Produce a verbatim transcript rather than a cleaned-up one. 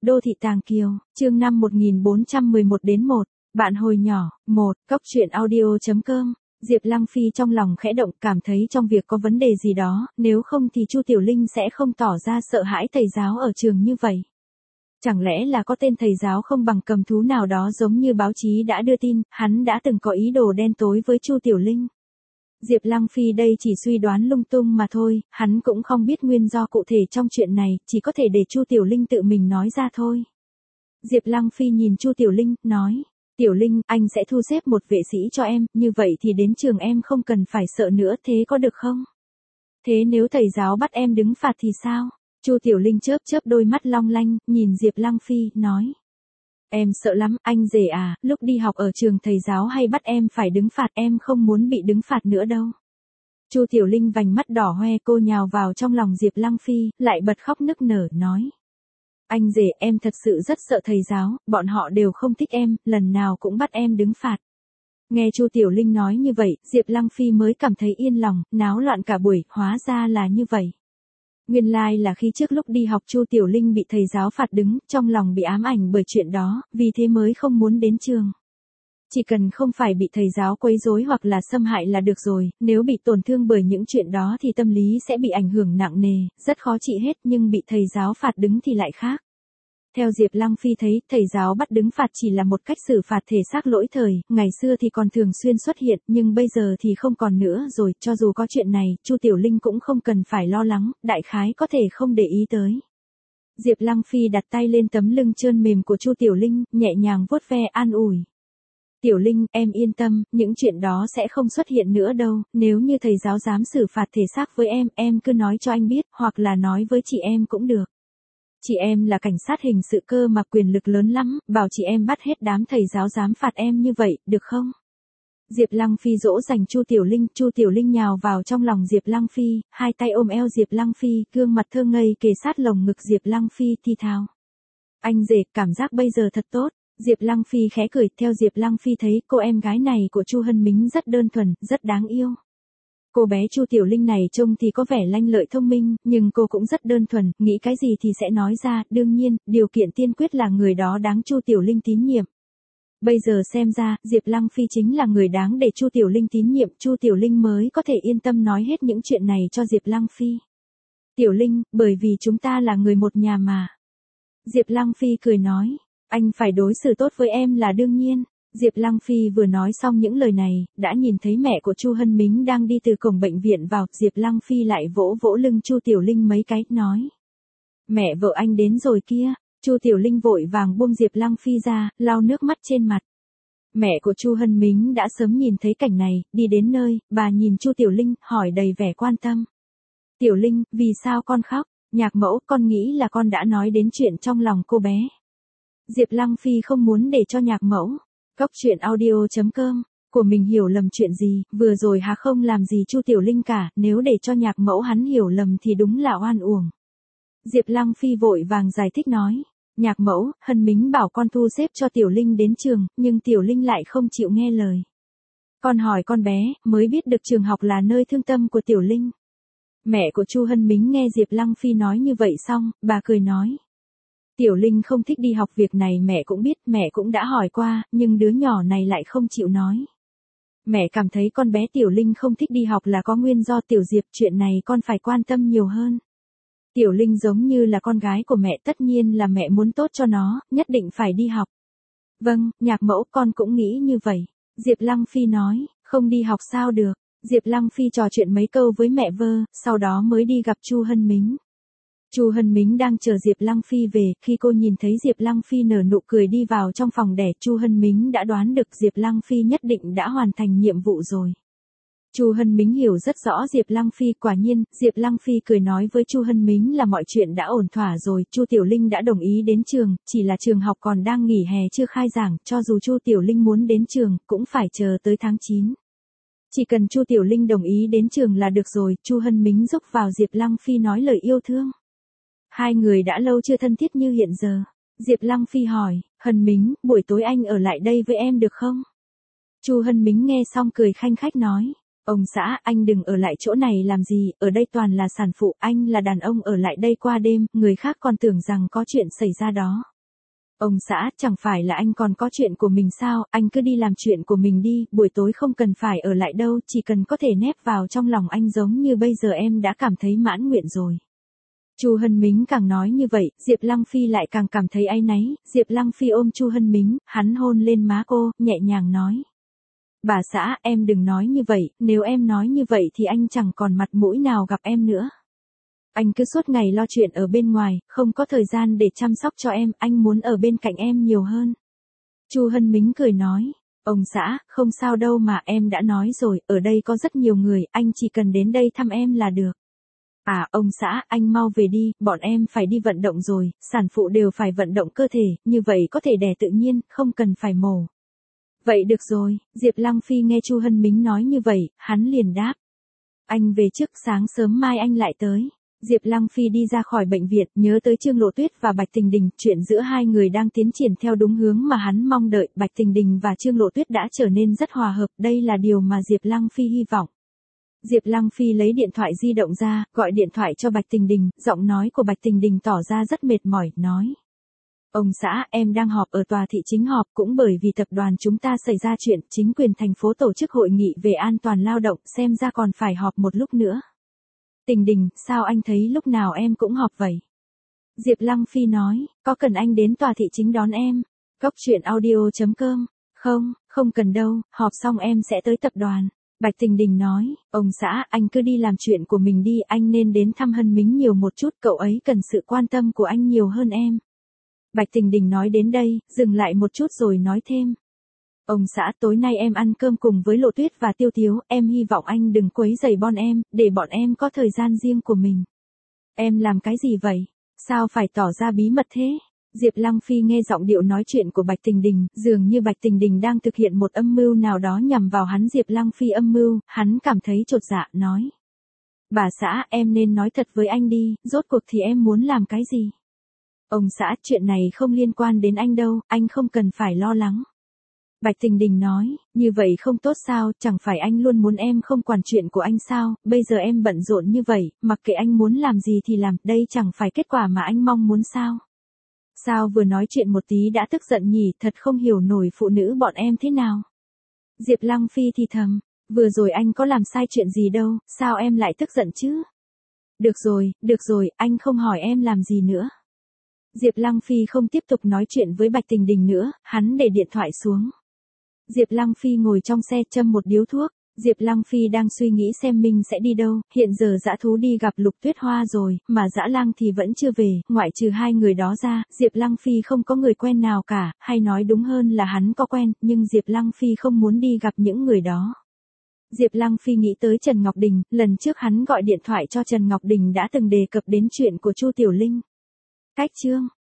Đô thị Tàng Kiều, chương năm một nghìn bốn trăm mười một đến một, bạn hồi nhỏ, một, cốc truyện audio.com. Diệp Lăng Phi trong lòng khẽ động, cảm thấy trong việc có vấn đề gì đó, nếu không thì Chu Tiểu Linh sẽ không tỏ ra sợ hãi thầy giáo ở trường như vậy. Chẳng lẽ là có tên thầy giáo không bằng cầm thú nào đó giống như báo chí đã đưa tin, hắn đã từng có ý đồ đen tối với Chu Tiểu Linh. Diệp Lăng Phi đây chỉ suy đoán lung tung mà thôi, hắn cũng không biết nguyên do cụ thể trong chuyện này, chỉ có thể để Chu Tiểu Linh tự mình nói ra thôi. Diệp Lăng Phi nhìn Chu Tiểu Linh, nói, Tiểu Linh, anh sẽ thu xếp một vệ sĩ cho em, như vậy thì đến trường em không cần phải sợ nữa, thế có được không? Thế nếu thầy giáo bắt em đứng phạt thì sao? Chu Tiểu Linh chớp chớp đôi mắt long lanh, nhìn Diệp Lăng Phi, nói. Em sợ lắm, anh rể à, lúc đi học ở trường thầy giáo hay bắt em phải đứng phạt, em không muốn bị đứng phạt nữa đâu. Chu Tiểu Linh vành mắt đỏ hoe, cô nhào vào trong lòng Diệp Lăng Phi, lại bật khóc nức nở, nói. Anh rể, em thật sự rất sợ thầy giáo, bọn họ đều không thích em, lần nào cũng bắt em đứng phạt. Nghe Chu Tiểu Linh nói như vậy, Diệp Lăng Phi mới cảm thấy yên lòng, náo loạn cả buổi, hóa ra là như vậy. Nguyên lai like là khi trước lúc đi học Chu Tiểu Linh bị thầy giáo phạt đứng, trong lòng bị ám ảnh bởi chuyện đó, vì thế mới không muốn đến trường. Chỉ cần không phải bị thầy giáo quấy rối hoặc là xâm hại là được rồi, nếu bị tổn thương bởi những chuyện đó thì tâm lý sẽ bị ảnh hưởng nặng nề, rất khó trị hết, nhưng bị thầy giáo phạt đứng thì lại khác. Theo Diệp Lăng Phi thấy, thầy giáo bắt đứng phạt chỉ là một cách xử phạt thể xác lỗi thời, ngày xưa thì còn thường xuyên xuất hiện, nhưng bây giờ thì không còn nữa rồi, cho dù có chuyện này, Chu Tiểu Linh cũng không cần phải lo lắng, đại khái có thể không để ý tới. Diệp Lăng Phi đặt tay lên tấm lưng trơn mềm của Chu Tiểu Linh, nhẹ nhàng vuốt ve an ủi. Tiểu Linh, em yên tâm, những chuyện đó sẽ không xuất hiện nữa đâu, nếu như thầy giáo dám xử phạt thể xác với em, em cứ nói cho anh biết, hoặc là nói với chị em cũng được. Chị em là cảnh sát hình sự cơ mà quyền lực lớn lắm, bảo chị em bắt hết đám thầy giáo dám phạt em như vậy, được không? Diệp Lăng Phi dỗ dành Chu Tiểu Linh, Chu Tiểu Linh nhào vào trong lòng Diệp Lăng Phi, hai tay ôm eo Diệp Lăng Phi, gương mặt thơ ngây kề sát lồng ngực Diệp Lăng Phi thi thào. Anh rể, cảm giác bây giờ thật tốt. Diệp Lăng Phi khẽ cười, theo Diệp Lăng Phi thấy cô em gái này của Chu Hân Mính rất đơn thuần, rất đáng yêu. Cô bé Chu Tiểu Linh này trông thì có vẻ lanh lợi thông minh, nhưng cô cũng rất đơn thuần, nghĩ cái gì thì sẽ nói ra, đương nhiên, điều kiện tiên quyết là người đó đáng Chu Tiểu Linh tín nhiệm. Bây giờ xem ra, Diệp Lăng Phi chính là người đáng để Chu Tiểu Linh tín nhiệm, Chu Tiểu Linh mới có thể yên tâm nói hết những chuyện này cho Diệp Lăng Phi. Tiểu Linh, bởi vì chúng ta là người một nhà mà. Diệp Lăng Phi cười nói, anh phải đối xử tốt với em là đương nhiên. Diệp Lăng Phi vừa nói xong những lời này, đã nhìn thấy mẹ của Chu Hân Mính đang đi từ cổng bệnh viện vào, Diệp Lăng Phi lại vỗ vỗ lưng Chu Tiểu Linh mấy cái, nói. Mẹ vợ anh đến rồi kia. Chu Tiểu Linh vội vàng buông Diệp Lăng Phi ra, lau nước mắt trên mặt. Mẹ của Chu Hân Mính đã sớm nhìn thấy cảnh này, đi đến nơi, bà nhìn Chu Tiểu Linh, hỏi đầy vẻ quan tâm. Tiểu Linh, vì sao con khóc? Nhạc mẫu, con nghĩ là con đã nói đến chuyện trong lòng cô bé. Diệp Lăng Phi không muốn để cho nhạc mẫu. Cốc truyện audio.com, của mình hiểu lầm chuyện gì, vừa rồi hà không làm gì Chu Tiểu Linh cả, nếu để cho nhạc mẫu hắn hiểu lầm thì đúng là oan uổng. Diệp Lăng Phi vội vàng giải thích nói, nhạc mẫu, Hân Mính bảo con thu xếp cho Tiểu Linh đến trường, nhưng Tiểu Linh lại không chịu nghe lời. Con hỏi con bé, mới biết được trường học là nơi thương tâm của Tiểu Linh. Mẹ của Chu Hân Mính nghe Diệp Lăng Phi nói như vậy xong, bà cười nói. Tiểu Linh không thích đi học, việc này mẹ cũng biết, mẹ cũng đã hỏi qua, nhưng đứa nhỏ này lại không chịu nói. Mẹ cảm thấy con bé Tiểu Linh không thích đi học là có nguyên do Tiểu Diệp, chuyện này con phải quan tâm nhiều hơn. Tiểu Linh giống như là con gái của mẹ, tất nhiên là mẹ muốn tốt cho nó, nhất định phải đi học. Vâng, nhạc mẫu, con cũng nghĩ như vậy. Diệp Lăng Phi nói, không đi học sao được. Diệp Lăng Phi trò chuyện mấy câu với mẹ vơ, sau đó mới đi gặp Chu Hân Mính. Chu Hân Mính đang chờ Diệp Lăng Phi về, khi cô nhìn thấy Diệp Lăng Phi nở nụ cười đi vào trong phòng đẻ, Chu Hân Mính đã đoán được Diệp Lăng Phi nhất định đã hoàn thành nhiệm vụ rồi. Chu Hân Mính hiểu rất rõ Diệp Lăng Phi, quả nhiên, Diệp Lăng Phi cười nói với Chu Hân Mính là mọi chuyện đã ổn thỏa rồi, Chu Tiểu Linh đã đồng ý đến trường, chỉ là trường học còn đang nghỉ hè chưa khai giảng, cho dù Chu Tiểu Linh muốn đến trường, cũng phải chờ tới tháng chín. Chỉ cần Chu Tiểu Linh đồng ý đến trường là được rồi, Chu Hân Mính giúp vào Diệp Lăng Phi nói lời yêu thương. Hai người đã lâu chưa thân thiết như hiện giờ. Diệp Lăng Phi hỏi, Hân Mính, buổi tối anh ở lại đây với em được không? Chu Hân Mính nghe xong cười khanh khách nói, ông xã, anh đừng ở lại chỗ này làm gì, ở đây toàn là sản phụ, anh là đàn ông ở lại đây qua đêm, người khác còn tưởng rằng có chuyện xảy ra đó. Ông xã, chẳng phải là anh còn có chuyện của mình sao, anh cứ đi làm chuyện của mình đi, buổi tối không cần phải ở lại đâu, chỉ cần có thể nép vào trong lòng anh giống như bây giờ em đã cảm thấy mãn nguyện rồi. Chu Hân Mính càng nói như vậy, Diệp Lăng Phi lại càng cảm thấy áy náy, Diệp Lăng Phi ôm Chu Hân Mính, hắn hôn lên má cô, nhẹ nhàng nói. Bà xã, em đừng nói như vậy, nếu em nói như vậy thì anh chẳng còn mặt mũi nào gặp em nữa. Anh cứ suốt ngày lo chuyện ở bên ngoài, không có thời gian để chăm sóc cho em, anh muốn ở bên cạnh em nhiều hơn. Chu Hân Mính cười nói, ông xã, không sao đâu mà em đã nói rồi, ở đây có rất nhiều người, anh chỉ cần đến đây thăm em là được. À, ông xã, anh mau về đi, bọn em phải đi vận động rồi, sản phụ đều phải vận động cơ thể, như vậy có thể đẻ tự nhiên, không cần phải mổ. Vậy được rồi, Diệp Lăng Phi nghe Chu Hân Mính nói như vậy, hắn liền đáp. Anh về trước, sáng sớm mai anh lại tới. Diệp Lăng Phi đi ra khỏi bệnh viện, nhớ tới Trương Lộ Tuyết và Bạch Tình Đình, chuyện giữa hai người đang tiến triển theo đúng hướng mà hắn mong đợi, Bạch Tình Đình và Trương Lộ Tuyết đã trở nên rất hòa hợp, đây là điều mà Diệp Lăng Phi hy vọng. Diệp Lăng Phi lấy điện thoại di động ra, gọi điện thoại cho Bạch Tình Đình, giọng nói của Bạch Tình Đình tỏ ra rất mệt mỏi, nói. Ông xã, em đang họp ở tòa thị chính họp, cũng bởi vì tập đoàn chúng ta xảy ra chuyện, chính quyền thành phố tổ chức hội nghị về an toàn lao động, xem ra còn phải họp một lúc nữa. Tình Đình, sao anh thấy lúc nào em cũng họp vậy? Diệp Lăng Phi nói, có cần anh đến tòa thị chính đón em? Cốc truyện audio chấm com. Không, không cần đâu, họp xong em sẽ tới tập đoàn. Bạch Tình Đình nói, ông xã, anh cứ đi làm chuyện của mình đi, anh nên đến thăm Hân Mính nhiều một chút, cậu ấy cần sự quan tâm của anh nhiều hơn em. Bạch Tình Đình nói đến đây, dừng lại một chút rồi nói thêm. Ông xã, tối nay em ăn cơm cùng với Lộ Tuyết và Tiêu Tiếu, em hy vọng anh đừng quấy rầy bọn em, để bọn em có thời gian riêng của mình. Em làm cái gì vậy? Sao phải tỏ ra bí mật thế? Diệp Lăng Phi nghe giọng điệu nói chuyện của Bạch Tình Đình, dường như Bạch Tình Đình đang thực hiện một âm mưu nào đó nhằm vào hắn. Diệp Lăng Phi âm mưu, hắn cảm thấy chột dạ, nói. Bà xã, em nên nói thật với anh đi, rốt cuộc thì em muốn làm cái gì? Ông xã, chuyện này không liên quan đến anh đâu, anh không cần phải lo lắng. Bạch Tình Đình nói, như vậy không tốt sao, chẳng phải anh luôn muốn em không quản chuyện của anh sao, bây giờ em bận rộn như vậy, mặc kệ anh muốn làm gì thì làm, đây chẳng phải kết quả mà anh mong muốn sao. Sao vừa nói chuyện một tí đã tức giận nhỉ, thật không hiểu nổi phụ nữ bọn em thế nào. Diệp Lăng Phi thì thầm, vừa rồi anh có làm sai chuyện gì đâu, sao em lại tức giận chứ? Được rồi, được rồi, anh không hỏi em làm gì nữa. Diệp Lăng Phi không tiếp tục nói chuyện với Bạch Tình Đình nữa, hắn để điện thoại xuống. Diệp Lăng Phi ngồi trong xe châm một điếu thuốc, Diệp Lăng Phi đang suy nghĩ xem mình sẽ đi đâu, hiện giờ Dã Thú đi gặp Lục Tuyết Hoa rồi, mà Dã Lang thì vẫn chưa về, ngoại trừ hai người đó ra, Diệp Lăng Phi không có người quen nào cả, hay nói đúng hơn là hắn có quen, nhưng Diệp Lăng Phi không muốn đi gặp những người đó. Diệp Lăng Phi nghĩ tới Trần Ngọc Đình, lần trước hắn gọi điện thoại cho Trần Ngọc Đình đã từng đề cập đến chuyện của Chu Tiểu Linh. Cách chương